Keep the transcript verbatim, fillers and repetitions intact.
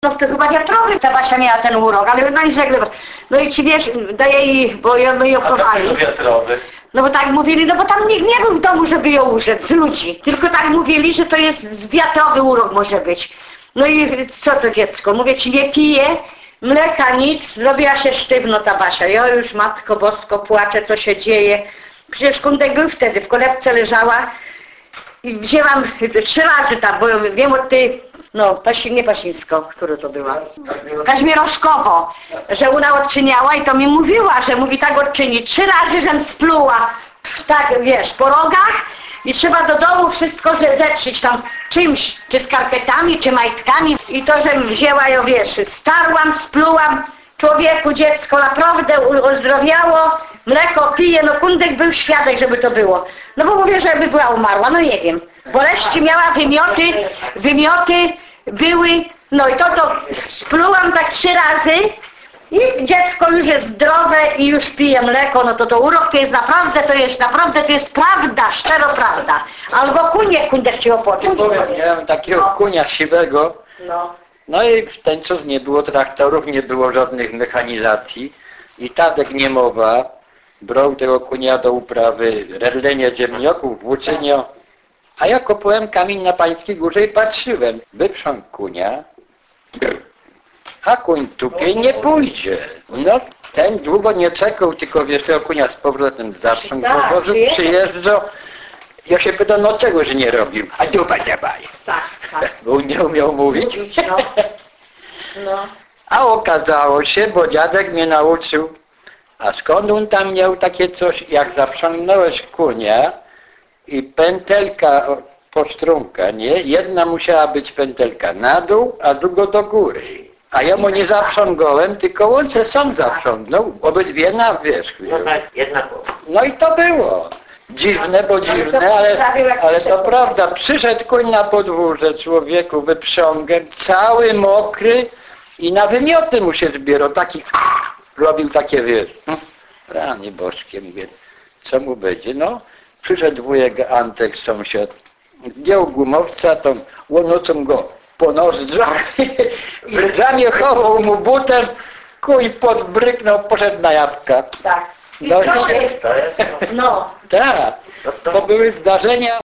No to chyba wiatrowy ta Basia miała ten urok, ale no i żegle. No i ci wiesz, daje jej, bo ją, my ją kochali. A wiatrowy? No bo tak mówili, no bo tam nikt nie był w domu, żeby ją użyć, z ludzi. Tylko tak mówili, że to jest wiatrowy urok może być. No i co to dziecko? Mówię ci, nie pije mleka, nic, zrobiła się sztywno ta Basia. Ja już, Matko Bosko, płaczę, co się dzieje. Przecież Kundek był wtedy, w kolebce leżała i wzięłam trzy razy tam, bo wiem od tej, no Pasi, nie Pasińsko, która to była? Kaźmierowskowo, że ona odczyniała i to mi mówiła, że mówi tak odczyni. Trzy razy, żem spluła, tak wiesz, po rogach i trzeba do domu wszystko zetrzyć tam czymś, czy skarpetami, czy majtkami. I to, żem wzięła ją, wiesz, starłam, splułam, człowieku, dziecko naprawdę uzdrowiało, mleko pije, no Kundek był świadek, żeby to było. No bo mówię, żeby była umarła, no nie wiem. Boleści miała, wymioty, wymioty były, no i to to splułam tak trzy razy i dziecko już jest zdrowe i już pije mleko, no to to urok to jest naprawdę, to jest naprawdę, to jest prawda, szczero prawda. Albo kunie Kundek ci opoczął. Miałem takiego kunia siwego, no. No i w ten czas nie było traktorów, nie było żadnych mechanizacji i Tadek Niemowa brał tego kunia do uprawy, redlenie ziemnioków, włóczynio, a ja kopałem kamień na Pańskiej Górze i patrzyłem, wyprząg kunia, a kuń tupie nie pójdzie. No ten długo nie czekał, tylko wiesz, tego kunia z powrotem zaczął, Tak, przyjeżdżał. Ja się pytam, no czegoś nie robił, a dupa dawaj. Tak, tak. Bo nie umiał mówić. No. No. A okazało się, bo dziadek mnie nauczył, a skąd on tam miał takie coś, jak zaprzągnąłeś kunia i pętelka postrunka, nie? Jedna musiała być pętelka na dół, a druga do góry. A ja mu nie zaprzągałem, tylko on se sam zaprzągnął, obydwie na wierzch. No tak, jedna była. No i to było. Dziwne, bo dziwne, ale, ale to prawda. Przyszedł kuń na podwórze, człowieku, wyprzągiem, cały mokry i na wymioty mu się zbierał. Taki robił takie, wiesz, rany boskie, mówię, co mu będzie? No, przyszedł wujek Antek, sąsiad, zdjął gumowca, tą łonocą go po nozdrzach i zamiechował mu butem, kuń podbryknął, poszedł na jabłka. Tak. I No, to nie, jest, no. tak, to były zdarzenia.